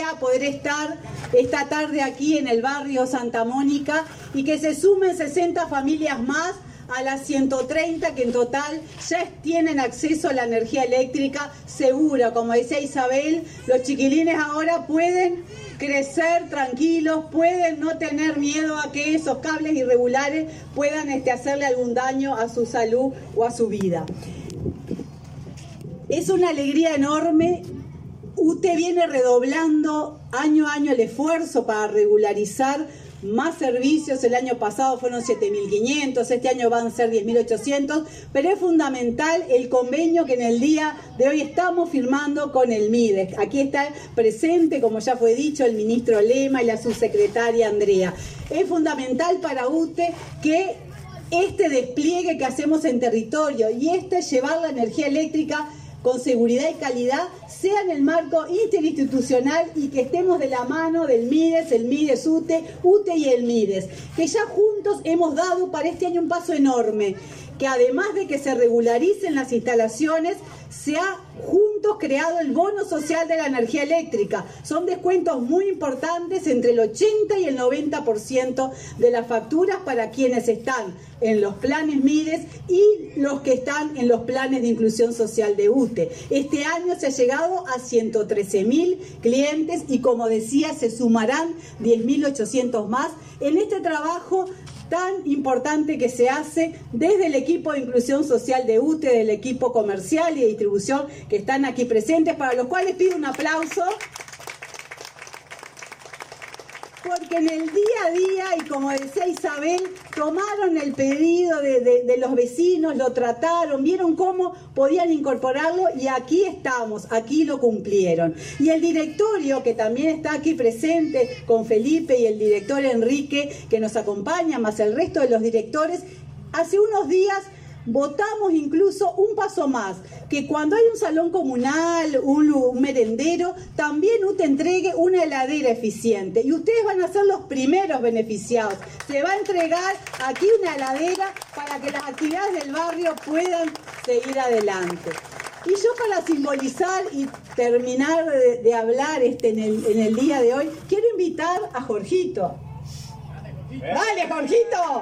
alegría poder estar esta tarde aquí en el barrio Santa Mónica y que se sumen 60 familias más a las 130 que en total ya tienen acceso a la energía eléctrica segura. Como decía Isabel, los chiquilines ahora pueden crecer tranquilos, pueden no tener miedo a que esos cables irregulares puedan hacerle algún daño a su salud o a su vida. Es una alegría enorme. UTE viene redoblando año a año el esfuerzo para regularizar más servicios. El año pasado fueron 7.500, este año van a ser 10.800, pero es fundamental el convenio que en el día de hoy estamos firmando con el MIDES. Aquí está presente, como ya fue dicho, el ministro Lema y la subsecretaria Andrea. Es fundamental para UTE que este despliegue que hacemos en territorio y llevar la energía eléctrica con seguridad y calidad sea en el marco interinstitucional y que estemos de la mano del MIDES, el MIDES UTE, UTE y el MIDES, que ya juntos hemos dado para este año un paso enorme, que además de que se regularicen las instalaciones, se ha juntos creado el bono social de la energía eléctrica. Son descuentos muy importantes, entre el 80 y el 90% de las facturas para quienes están en los planes MIDES y los que están en los planes de inclusión social de UTE. Este año se ha llegado a 113.000 clientes y, como decía, se sumarán 10.800 más en este trabajo tan importante que se hace desde el equipo de inclusión social de UTE, del equipo comercial y de distribución que están aquí presentes, para los cuales pido un aplauso, porque en el día a día, y como decía Isabel, tomaron el pedido de los vecinos, lo trataron, vieron cómo podían incorporarlo y aquí estamos, aquí lo cumplieron. Y el directorio, que también está aquí presente con Felipe y el director Enrique, que nos acompaña, más el resto de los directores, hace unos días votamos incluso un paso más, que cuando hay un salón comunal, un merendero, también UTE entregue una heladera eficiente. Y ustedes van a ser los primeros beneficiados. Se va a entregar aquí una heladera para que las actividades del barrio puedan seguir adelante. Y yo, para simbolizar y terminar de hablar en el día de hoy, quiero invitar a Jorgito. Dale, Jorgito,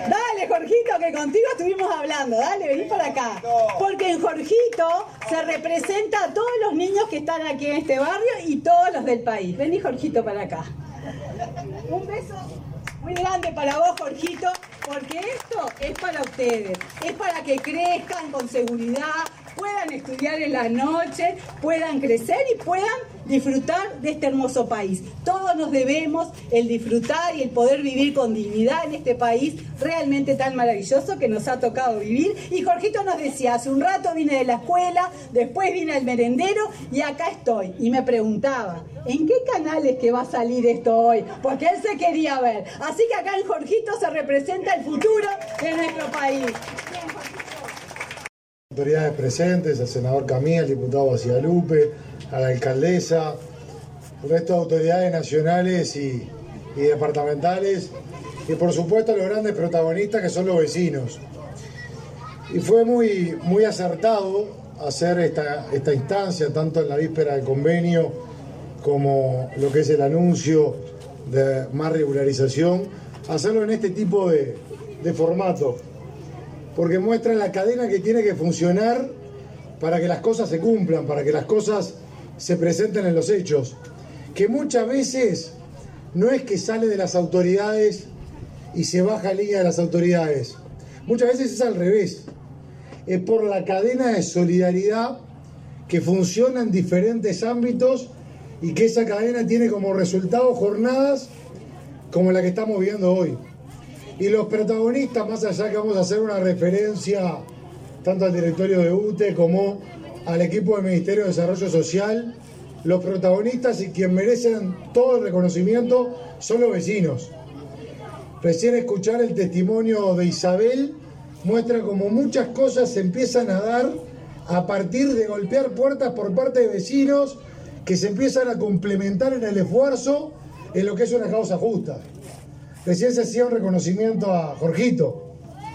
que contigo estuvimos hablando. Dale, vení para acá. Porque en Jorgito se representa a todos los niños que están aquí en este barrio y todos los del país. Vení, Jorgito, para acá. Un beso muy grande para vos, Jorgito, porque esto es para ustedes. Es para que crezcan con seguridad, puedan estudiar en la noche, puedan crecer y puedan disfrutar de este hermoso país. Todos nos debemos el disfrutar y el poder vivir con dignidad en este país realmente tan maravilloso que nos ha tocado vivir. Y Jorgito nos decía, hace un rato vine de la escuela, después vine al merendero y acá estoy. Y me preguntaba, ¿en qué canal es que va a salir esto hoy? Porque él se quería ver. Así que acá en Jorgito se representa el futuro de nuestro país. Bien, Jorgito. Autoridades presentes, al senador Camí, al diputado Bacigalupe, a la alcaldesa, el resto de autoridades nacionales y departamentales, y por supuesto los grandes protagonistas que son los vecinos. Y fue muy acertado hacer esta instancia, tanto en la víspera del convenio como lo que es el anuncio de más regularización, hacerlo en este tipo de formato, porque muestra la cadena que tiene que funcionar para que las cosas se cumplan, para que las cosas se presenten en los hechos, que muchas veces no es que sale de las autoridades y se baja línea de las autoridades, muchas veces es al revés, es por la cadena de solidaridad que funciona en diferentes ámbitos y que esa cadena tiene como resultado jornadas como la que estamos viendo hoy. Y los protagonistas, más allá que vamos a hacer una referencia tanto al directorio de UTE como al equipo del Ministerio de Desarrollo Social, los protagonistas y quien merecen todo el reconocimiento son los vecinos. Recién escuchar el testimonio de Isabel muestra cómo muchas cosas se empiezan a dar a partir de golpear puertas por parte de vecinos que se empiezan a complementar en el esfuerzo en lo que es una causa justa. Recién se hacía un reconocimiento a Jorgito,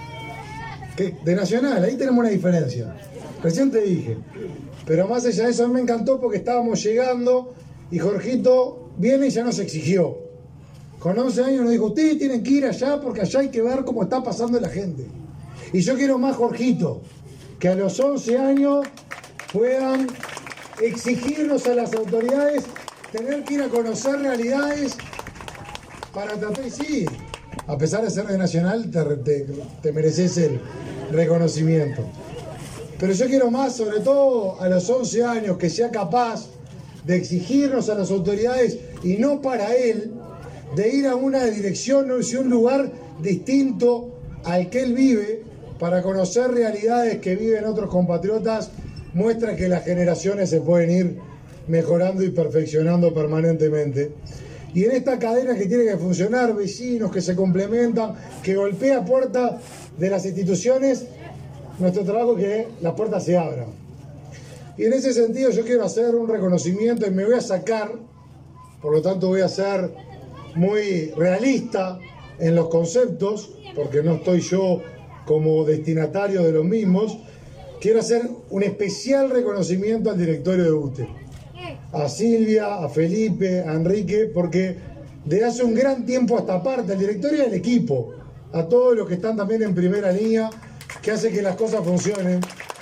de Nacional, ahí tenemos una diferencia. Recién te dije. Pero más allá de eso, a mí me encantó porque estábamos llegando y Jorgito viene y ya nos exigió. Con 11 años nos dijo, ustedes tienen que ir allá porque allá hay que ver cómo está pasando la gente. Y yo quiero más Jorgito, que a los 11 años puedan exigirnos a las autoridades, tener que ir a conocer realidades para tratar, sí, a pesar de ser de Nacional, te mereces el reconocimiento. Pero yo quiero más, sobre todo a los 11 años, que sea capaz de exigirnos a las autoridades, y no para él, de ir a una dirección o un lugar distinto al que él vive, para conocer realidades que viven otros compatriotas, muestra que las generaciones se pueden ir mejorando y perfeccionando permanentemente. Y en esta cadena que tiene que funcionar, vecinos que se complementan, que golpea puertas de las instituciones, nuestro trabajo es que las puertas se abran. Y en ese sentido yo quiero hacer un reconocimiento y me voy a sacar, por lo tanto voy a ser muy realista en los conceptos, porque no estoy yo como destinatario de los mismos. Quiero hacer un especial reconocimiento al directorio de UTE, a Silvia, a Felipe, a Enrique, porque desde hace un gran tiempo a esta parte, al directorio y al equipo, a todos los que están también en primera línea, que hace que las cosas funcionen,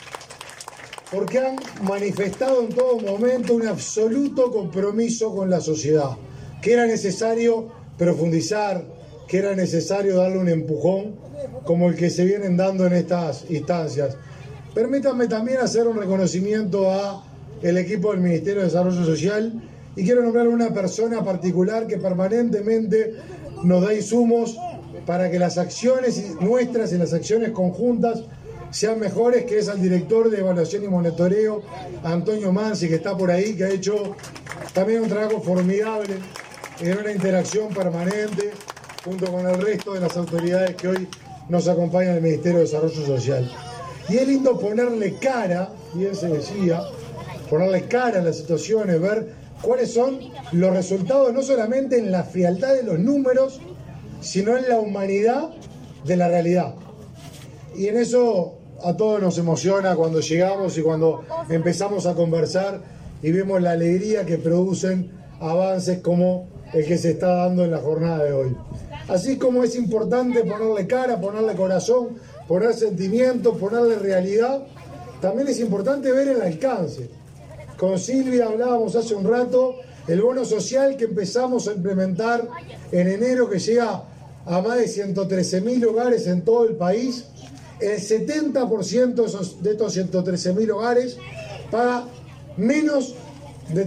porque han manifestado en todo momento un absoluto compromiso con la sociedad, que era necesario profundizar, que era necesario darle un empujón como el que se vienen dando en estas instancias. Permítanme también hacer un reconocimiento a el equipo del Ministerio de Desarrollo Social, y quiero nombrar a una persona particular que permanentemente nos da insumos para que las acciones nuestras y las acciones conjuntas sean mejores, que es al director de Evaluación y Monitoreo, Antonio Mansi, que está por ahí, que ha hecho también un trabajo formidable en una interacción permanente junto con el resto de las autoridades que hoy nos acompañan del Ministerio de Desarrollo Social. Y es lindo ponerle cara, bien se decía, ponerle cara a las situaciones, ver cuáles son los resultados, no solamente en la frialdad de los números, sino en la humanidad de la realidad. Y en eso a todos nos emociona cuando llegamos y cuando empezamos a conversar y vemos la alegría que producen avances como el que se está dando en la jornada de hoy. Así como es importante ponerle cara, ponerle corazón, poner sentimientos, ponerle realidad, también es importante ver el alcance. Con Silvia hablábamos hace un rato, el bono social que empezamos a implementar en enero, que llega a más de 113.000 hogares en todo el país. El 70% de estos 113.000 hogares paga menos de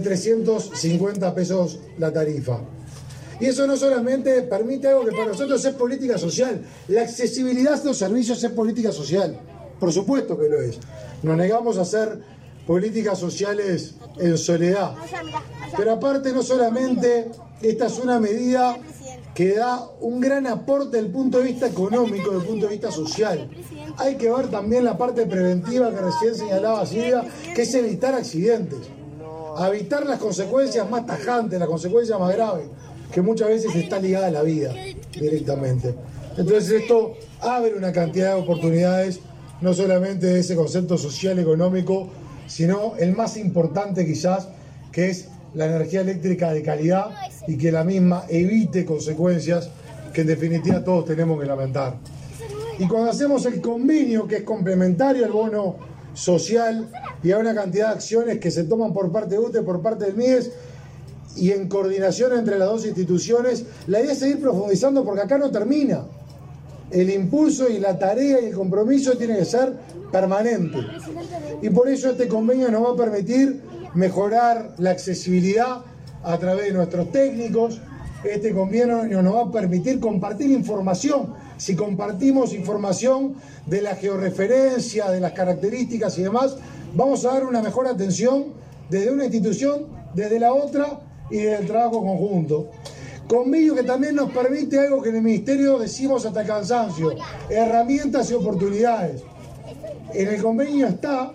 350 pesos la tarifa. Y eso no solamente permite algo que para nosotros es política social. La accesibilidad de los servicios es política social. Por supuesto que lo es. Nos negamos a hacer políticas sociales en soledad. Pero aparte, no solamente esta es una medida que da un gran aporte desde el punto de vista económico, desde el punto de vista social. Hay que ver también la parte preventiva que recién señalaba Silvia, que es evitar accidentes, evitar las consecuencias más tajantes, las consecuencias más graves, que muchas veces está ligada a la vida directamente. Entonces esto abre una cantidad de oportunidades, no solamente de ese concepto social económico, sino el más importante quizás, que es la energía eléctrica de calidad y que la misma evite consecuencias que en definitiva todos tenemos que lamentar. Y cuando hacemos el convenio, que es complementario al bono social, y a una cantidad de acciones que se toman por parte de UTE, por parte del MIDES, y en coordinación entre las dos instituciones, la idea es seguir profundizando porque acá no termina. El impulso y la tarea y el compromiso tiene que ser permanente. Y por eso este convenio nos va a permitir mejorar la accesibilidad a través de nuestros técnicos. Este convenio nos va a permitir compartir información. Si compartimos información de la georreferencia, de las características y demás, vamos a dar una mejor atención desde una institución, desde la otra y del trabajo conjunto. Convenio que también nos permite algo que en el Ministerio decimos hasta el cansancio: herramientas y oportunidades. En el convenio está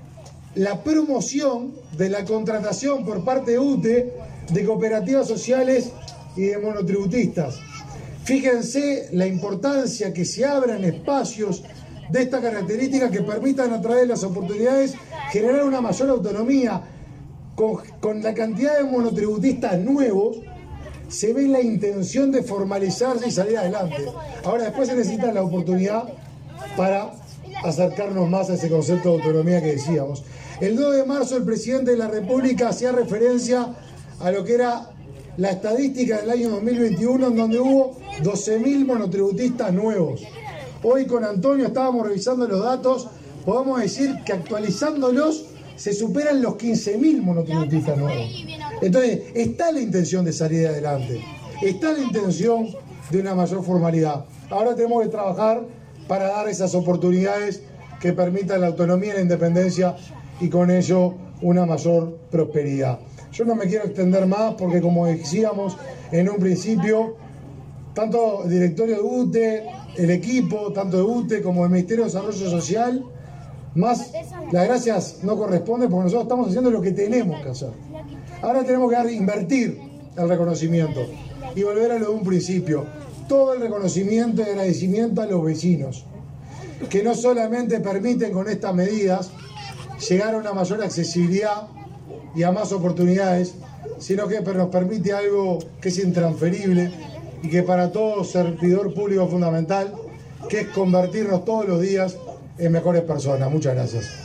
la promoción de la contratación por parte de UTE de cooperativas sociales y de monotributistas. Fíjense la importancia que se abran espacios de esta característica que permitan a través de las oportunidades generar una mayor autonomía. con la cantidad de monotributistas nuevos, se ve la intención de formalizarse y salir adelante. Ahora después se necesita la oportunidad para acercarnos más a ese concepto de autonomía que decíamos. El 2 de marzo el presidente de la República hacía referencia a lo que era la estadística del año 2021, en donde hubo 12.000 monotributistas nuevos. Hoy con Antonio estábamos revisando los datos, podemos decir que actualizándolos se superan los 15.000 monotributistas nuevos. Entonces, está la intención de salir adelante, está la intención de una mayor formalidad. Ahora tenemos que trabajar para dar esas oportunidades que permitan la autonomía y la independencia y con ello una mayor prosperidad. Yo no me quiero extender más porque, como decíamos en un principio, tanto el directorio de UTE, el equipo, tanto de UTE como el Ministerio de Desarrollo Social, más las gracias no corresponden porque nosotros estamos haciendo lo que tenemos que hacer. Ahora tenemos que invertir el reconocimiento y volver a lo de un principio. Todo el reconocimiento y agradecimiento a los vecinos, que no solamente permiten con estas medidas llegar a una mayor accesibilidad y a más oportunidades, sino que nos permite algo que es intransferible y que para todo servidor público es fundamental, que es convertirnos todos los días en mejores personas. Muchas gracias.